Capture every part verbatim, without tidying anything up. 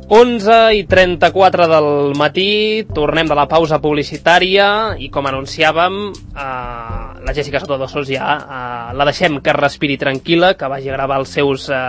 onze i trenta-quatre del matí, tornem de la pausa publicitària i com anunciàvem, eh, la Jessica Soto dos Sos ja eh, la deixem que respiri tranquil·la, que vagi a gravar els seus eh,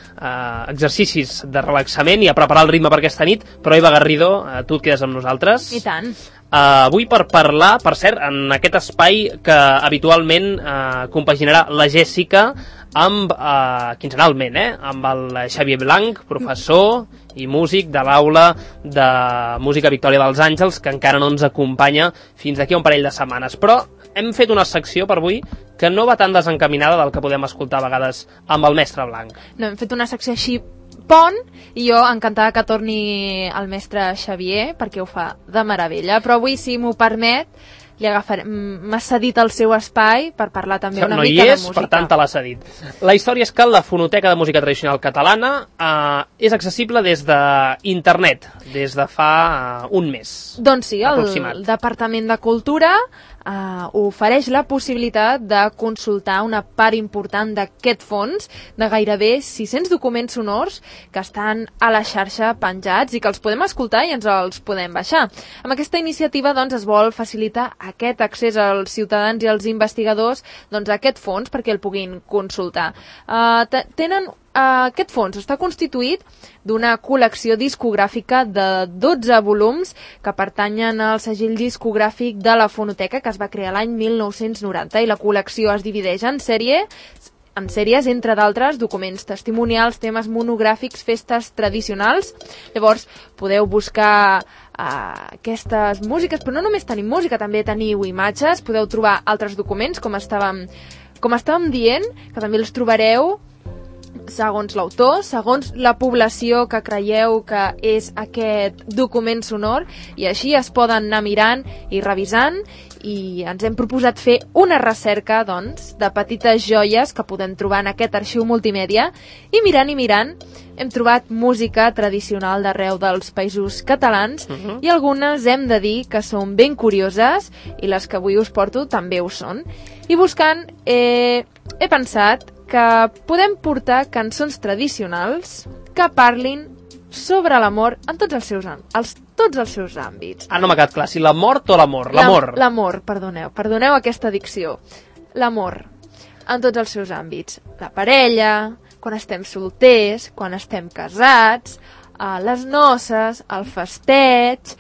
eh, exercicis de relaxament i a preparar el ritme per aquesta nit, però Eva Garrido, eh, tu et quedes amb nosaltres. I tant. Uh, avui per parlar, per cert, en aquest espai que habitualment uh, compaginarà la Jessica amb, uh, quinzenalment, eh, amb el Xavier Blanc, professor i músic de l'aula de música Victòria dels Àngels, que encara no ens acompanya fins d'aquí a un parell de setmanes. Però hem fet una secció per avui que no va tan desencaminada del que podem escoltar a vegades amb el mestre Blanc. No, hem fet una secció així pont, i jo encantada que torni el mestre Xavier, perquè ho fa de meravella, però avui, si m'ho permet, li agafaré, m'ha cedit el seu espai per parlar també una no mica és, de música. Per tant, te l'ha cedit. La història és que la Fonoteca de Música Tradicional Catalana eh, és accessible des d'internet, des de fa eh, un mes. Doncs sí, el, el Departament de Cultura Uh, ofereix la possibilitat de consultar una part important d'aquest fons de gairebé sis-cents documents sonors que estan a la xarxa penjats i que els podem escoltar i ens els podem baixar. Amb aquesta iniciativa doncs, es vol facilitar aquest accés als ciutadans i als investigadors doncs, a aquest fons perquè el puguin consultar. Uh, tenen Uh, aquest fons està constituït d'una col·lecció discogràfica de dotze volums que pertanyen al segell discogràfic de la Fonoteca, que es va crear l'any mil nou-cents noranta, i la col·lecció es divideix en sèrie en sèries, entre d'altres, documents testimonials, temes monogràfics, festes tradicionals. Llavors, podeu buscar uh, aquestes músiques, però no només tenim música, també teniu imatges, podeu trobar altres documents, com estàvem, com estàvem dient, que també els trobareu segons l'autor, segons la població que creieu que és aquest document sonor, i així es poden anar mirant i revisant, i ens hem proposat fer una recerca doncs, de petites joies que podem trobar en aquest arxiu multimèdia, i mirant i mirant hem trobat música tradicional d'arreu dels països catalans, uh-huh. i algunes hem de dir que són ben curioses, i les que avui us porto també ho són. I buscant eh, he pensat que podem portar cançons tradicionals que parlin sobre l'amor en tots els seus, els, tots els seus àmbits. Ah, no m'ha quedat clar, si la mort o l'amor? L'amor. L'amor, perdoneu, perdoneu aquesta dicció. L'amor, en tots els seus àmbits. La parella, quan estem solters, quan estem casats, les noces, el festeig,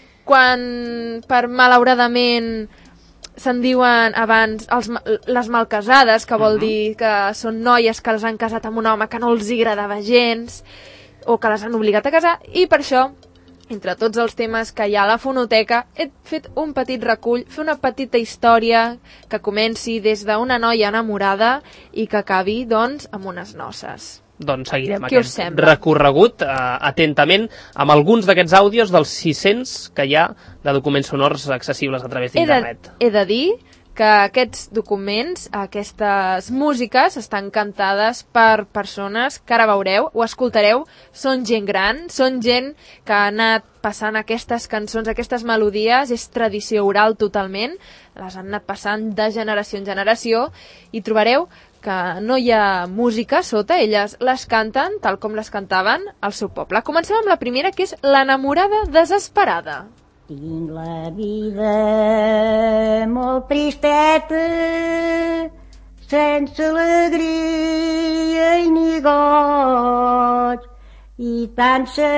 quan per malauradament se'n diuen abans els, les malcasades, que vol uh-huh. dir que són noies que les han casat amb un home que no els hi agradava gens, o que les han obligat a casar, i per això, entre tots els temes que hi ha a la Fonoteca, he fet un petit recull, fer una petita història que comenci des d'una noia enamorada i que acabi, doncs, amb unes noces. Doncs seguirem aquest recorregut eh, atentament amb alguns d'aquests àudios dels sis-cents que hi ha de documents sonors accessibles a través d'internet. He de, he de dir que aquests documents, aquestes músiques, estan cantades per persones que ara veureu o escoltareu, són gent gran, són gent que ha anat passant aquestes cançons, aquestes melodies, és tradició oral totalment, les han anat passant de generació en generació, i trobareu que no hi ha música sota, elles les canten tal com les cantaven al seu poble. Comencem amb la primera, que és l'enamorada desesperada. Tinc la vida molt tristeta, sense alegria i ni goig, i tant se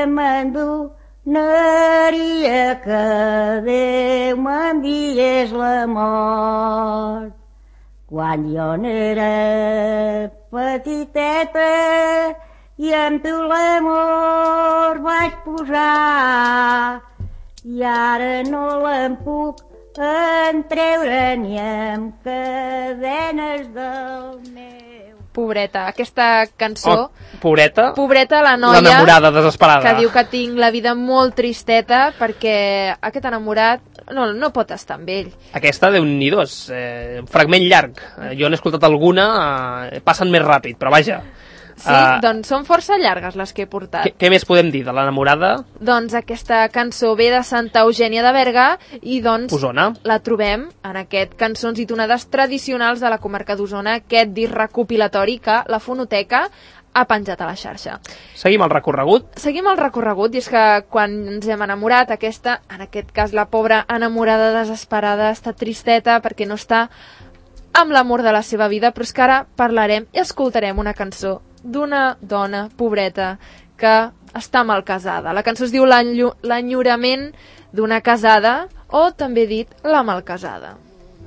m'endonaria que Déu m'enviés la mort. Quan jo n'era petiteta i amb tu l'amor vaig posar, i ara no l'en puc entreure ni amb cadenes del meu. Pobreta, aquesta cançó... Oh, pobreta? Pobreta, la noia... L'enamorada desesperada. Que diu que tinc la vida molt tristeta perquè aquest enamorat no, no pot estar amb ell. Aquesta, Déu-n'hi-do, és eh, un fragment llarg. Eh, jo n'he escoltat alguna, eh, passen més ràpid, però vaja... Sí, uh, doncs són força llargues les que he portat. Què, què més podem dir de l'enamorada? Doncs aquesta cançó ve de Santa Eugènia de Berga i doncs Osona. La trobem en aquest Cançons i tonades tradicionals de la comarca d'Osona, aquest disc recopilatori que la Fonoteca ha penjat a la xarxa. Seguim el recorregut? Seguim el recorregut, i és que quan ens hem enamorat, aquesta, en aquest cas la pobra enamorada desesperada, està tristeta perquè no està amb l'amor de la seva vida, però és que ara parlarem i escoltarem una cançó d'una dona pobreta que està mal casada. La cançó es diu L'enyorament d'una casada, o també dit La malcasada.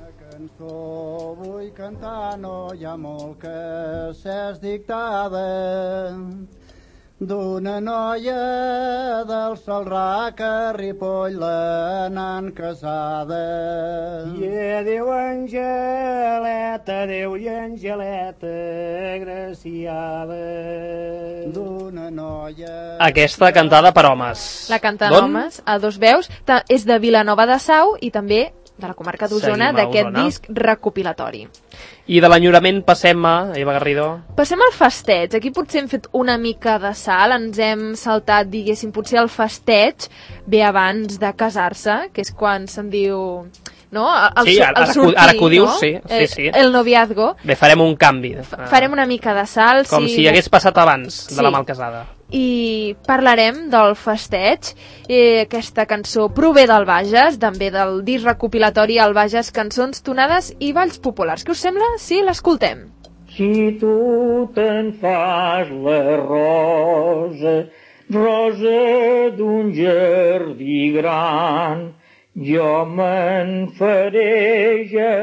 Cançó vull cantar, no hi ha molt que s'és dictada, d'una noia del Salrà que a Ripoll l'anant casada. I adéu Angeleta, adéu i Angeleta agraciada, d'una noia... Aquesta cantada per homes. La canten homes, a dos veus, és de Vilanova de Sau i també de la comarca d'Osona, d'aquest disc recopilatori. I de l'enyorament passem a, Eva Garrido? Passem al festeig. Aquí potser hem fet una mica de salt, ens hem saltat, diguéssim, potser el festeig ve abans de casar-se, que és quan se'n diu... No? El, sí, ara, el sortir, ara que ho dius, no? sí, sí, sí. El, el noviazgo. Bé, farem un canvi. Farem una mica de salt. Com si, si hagués passat abans de sí. la malcasada. I parlarem del festeig. Eh, aquesta cançó prové del Bages, també del disc recopilatori al Bages, cançons, tonades i balls populars. Què us sembla si l'escoltem? Si tu te'n fas la rosa, rosa d'un jardí gran, jo me'n faré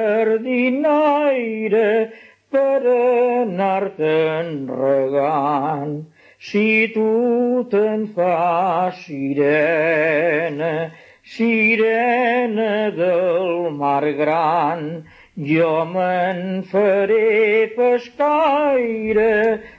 jardinaire per anar-te'n regant. Si tu te'n fas sirena, sirena del mar gran, jo me'n faré pescaire.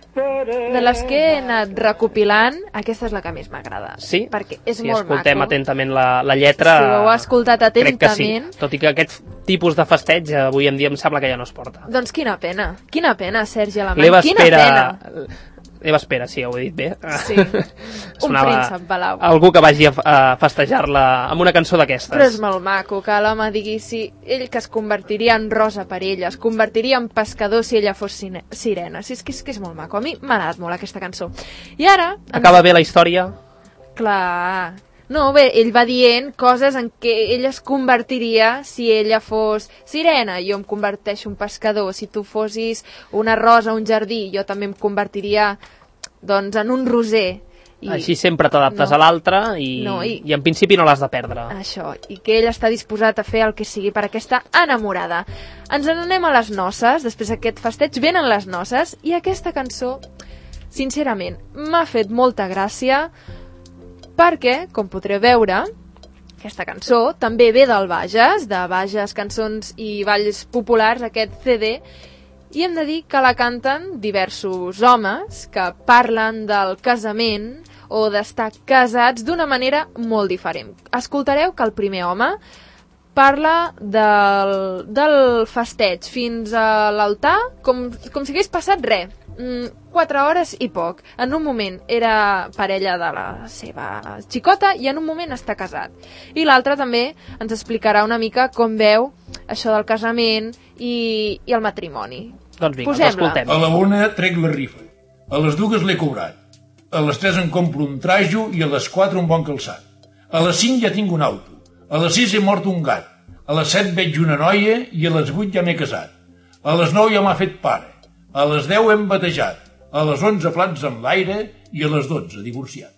De les que he anat recopilant, aquesta és la que més m'agrada. Sí? Perquè és si molt escoltem maco. atentament la, la lletra... Si ho heu escoltat atentament... Crec que sí, tot i que aquest tipus de festeig avui en dia em sembla que ja no es porta. Doncs quina pena, quina pena, Sergi Alemany, L'Eva quina espera... pena. Eva espera, sí, ho he dit bé. Sí, un príncep balau. Algú que vagi a, a festejar-la amb una cançó d'aquestes. Però és molt maco que l'home digui si ell que es convertiria en rosa per ella, es convertiria en pescador si ella fos sirena. Sí, és que és, que és molt maco. A mi m'ha agradat molt aquesta cançó. I ara... Acaba bé la història? Clar... No, bé, ell va dient coses en què ella es convertiria si ella fos sirena, jo em converteixo en pescador, si tu fossis una rosa, un jardí, jo també em convertiria doncs en un roser. I... Així sempre t'adaptes no. a l'altre i... No, i... i en principi no l'has de perdre. Això, i que ell està disposat a fer el que sigui per aquesta enamorada. Ens n'anem a les noces, després d'aquest festeig venen les noces, i aquesta cançó, sincerament, m'ha fet molta gràcia, perquè, com podreu veure, aquesta cançó també ve del Bages, de Bages, cançons i balls populars, aquest ce de, i hem de dir que la canten diversos homes que parlen del casament o d'estar casats d'una manera molt diferent. Escoltareu que el primer home parla del, del festeig fins a l'altar com, com si hagués passat res. Quatre hores i poc. En un moment era parella de la seva xicota i en un moment està casat. I l'altre també ens explicarà una mica com veu això del casament i, i el matrimoni. Doncs vinga, ens escoltem. A la una trec la rifa, a les dues l'he cobrat, a les tres em compro un trajo i a les quatre un bon calçat. A les cinc ja tinc un auto, a les sis he mort un gat, a les set veig una noia i a les vuit ja m'he casat. A les nou ja m'ha fet pare. A les deu hem batejat, a les onze plats en l'aire i a les dotze divorciat.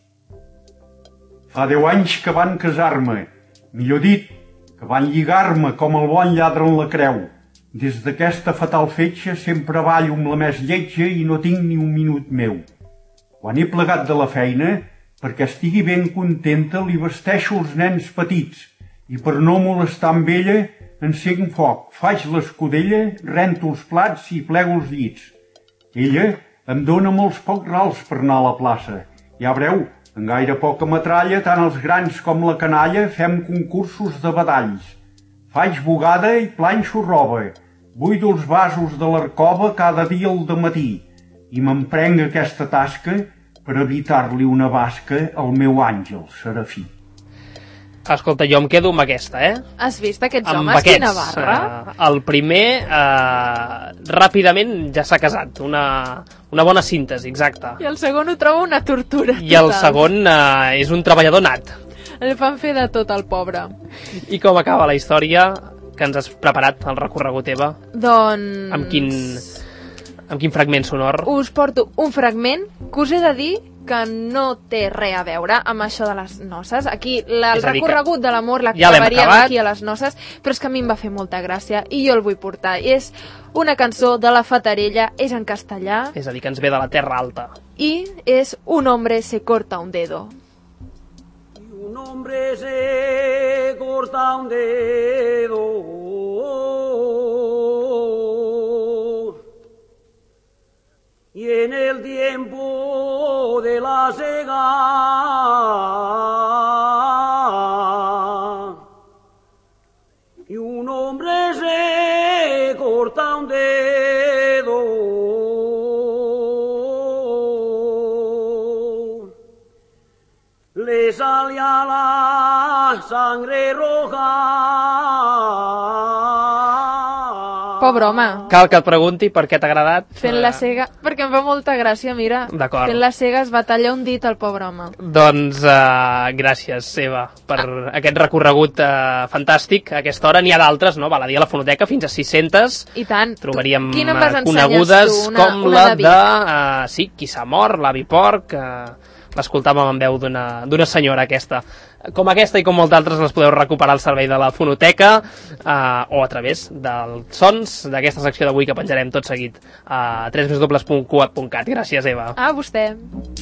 Fa deu anys que van casar-me, millor dit, que van lligar-me com el bon lladre en la creu. Des d'aquesta fatal fetge sempre ballo amb la més lletja i no tinc ni un minut meu. Quan he plegat de la feina, perquè estigui ben contenta, li vesteixo els nens petits i per no molestar amb ella encenc foc, faig l'escudella, rento els plats i plego els llits. Ella em dóna molts pocs rals per anar a la plaça. Ja veureu, en gaire poca metralla, tant els grans com la canalla, fem concursos de badalls. Faig bugada i planxo roba. Buido els vasos de l'arcova cada dia al dematí. i m'emprenc aquesta tasca per evitar-li una basca al meu àngel serafí. Escolta, jo em quedo amb aquesta, eh? Has vist aquests amb homes? Aquests, Quina barra? Uh, el primer, uh, ràpidament ja s'ha casat. Una, una bona síntesi, exacte. I el segon ho trobo una tortura. I el segon uh, és un treballador nat. El fan fer de tot, el pobre. I com acaba la història que ens has preparat, el recorregut, Eva? Doncs... Amb quin, amb quin fragment sonor? Us porto un fragment que us he de dir que no té res a veure amb això de les noces. Aquí, la, el recorregut de l'amor l'acabaríem ja aquí a les noces, però és que a mi em va fer molta gràcia i jo el vull portar. I és una cançó de la Fatarella, és en castellà. És a dir, que ens ve de la Terra Alta. I és Un hombre se corta un dedo. Un hombre se corta un dedo y en el tiempo de la sega y un hombre se corta un dedo le salía la sangre roja. Pobre home. Cal que et pregunti per què t'ha agradat. Fent la cega, perquè em fa molta gràcia, mira. D'acord. Fent la cega es va tallar un dit al pobre home. Doncs uh, gràcies, Eva, per ah. aquest recorregut uh, fantàstic. A aquesta hora n'hi ha d'altres, no? Val a dir a la fonoteca, fins a sis-centes. I tant. Trobaríem Quina em vas uh, conegudes tu? Una, com una la de... Uh, sí, Qui s'ha mort, l'avi Porc... Uh, l'escoltàvem en veu d'una senyora aquesta. Com aquesta i com moltes altres les podeu recuperar al servei de la fonoteca eh, o a través dels sons d'aquesta secció d'avui que penjarem tot seguit a w w w punt cuat punt cat. Gràcies, Eva. A vostè.